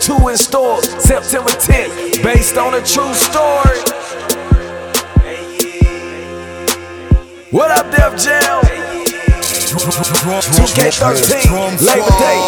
2 in store, September 10th, based on a true story. What up, Def Jam? 2K13, Labor Day.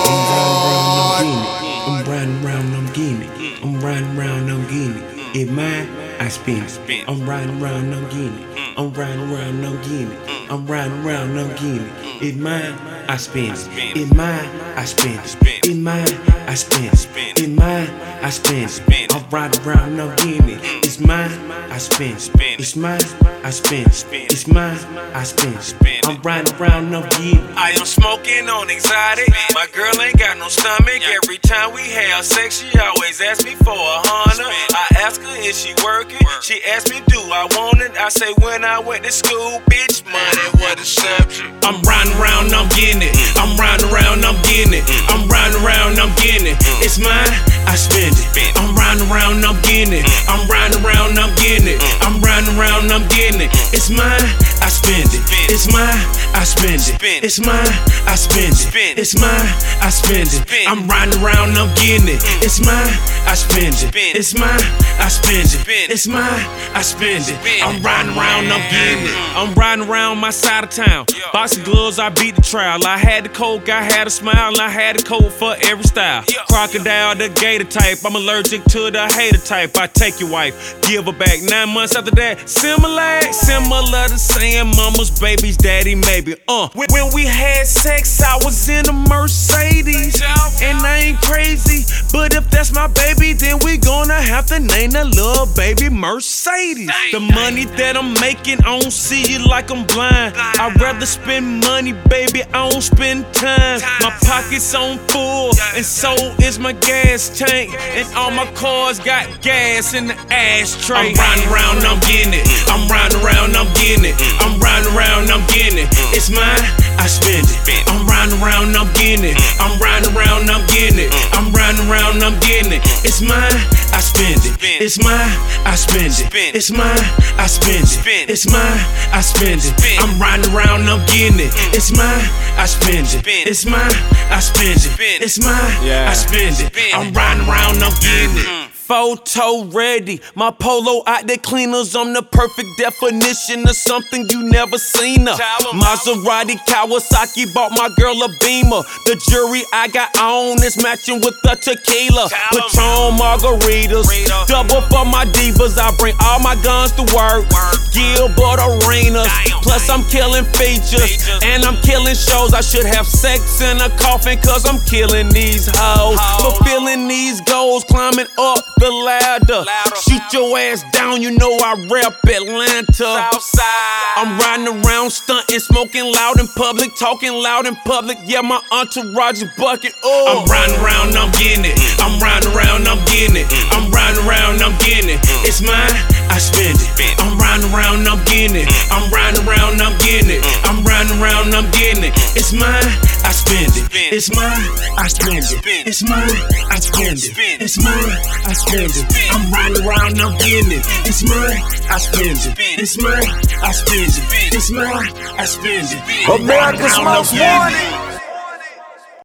I'm riding around, I'm getting it. I'm riding around, I'm getting it. It's mine, I spend it. I'm riding around, I'm getting it. I'm riding around, I'm getting it. I'm riding around, I'm getting it. It's mine, I spend it. It's mine, I spend it. It's mine, I spend it. It's mine, I spend it. I'm riding around, I'm getting it. It's mine, I spend it. It's mine, I spend it. It's mine, I spend it. I'm riding around, I'm getting it. I am smoking on exotic. My girl ain't got no stomach. Every time we have sex, she always asks me for $100. I ask her, is she working? She asks me, do I want it? I say, when I went to school, bitch, money was the subject. I'm riding around, I'm getting it. I'm riding around, I'm getting it. I'm riding around, I'm getting it. It's mine, I spend it. I'm riding around, I'm getting it. I'm riding around, I'm getting it. I'm riding around, I'm getting it. It's mine, I spend it. It's mine, I spend it. It's mine, I spend it. It's mine, I spend it. I'm riding around, I'm getting it. It's mine, I spend it. It's mine, I spend it. It's mine, I spend it. I'm riding around, I'm getting it. I'm riding around my side of town. Boxing gloves, I beat the trial. I had the coke, I had a smile, and I had the coat for every style. Crocodile, the gator type. I'm allergic to the hater type. I take your wife, give her back. 9 months after that, similar to saying mama's baby's daddy, maybe. When we had sex, I was in a Mercedes, and I ain't crazy, but if that's my baby, then we gonna have to name that little baby Mercedes. The money that I'm making, I don't see it like I'm blind. I'd rather spend money, baby, I don't spend time. My pockets on full, and so is my gas tank, and all my cars got gas in the ashtray. I'm riding around, I'm getting it. I'm riding around, I'm getting it. I'm riding around, I'm getting it. It's mine, I spend it. I'm riding around, I'm getting it. I'm riding around, I'm getting it. I'm riding around, I'm getting it. It's mine, I spend it. It's mine, I spend it. It's mine, I spend it. It's mine, I spend it. I'm riding around, I'm getting it. It's mine, I spend it. It's mine, I spend it. It's mine, I spend it. I'm riding around, I'm getting it. Photo ready, my polo out the cleaners. I'm the perfect definition of something you never seen her. Maserati, Kawasaki, bought my girl a Beamer. The jewelry I got on is matching with the tequila. Patron margaritas, double for my divas. I bring all my guns to work, Gilbert Arenas. Plus I'm killing features, and I'm killing shows. I should have sex in a coffin, cause I'm killing these hoes. Fulfilling these goals, climbing up the ladder. Shoot your ass down, you know I rep Atlanta. I'm riding around, stunting, smoking loud in public, talking loud in public. Yeah, my entourage is bucket. I'm riding around, I'm getting it. I'm riding around, I'm getting it. I'm riding around, I'm getting it. It's mine, I spend it. I'm riding around, I'm getting it. I'm riding around, I'm getting it. I'm riding around, I'm getting it. It's mine, I spend it. It's mine, I spend it. It's mine, I spend it. It's mine, I spend it. I'm riding around, I'm getting it. It's mine, I spend it. It's mine, I spend it. It's mine, I spend it. America's Most Wanted.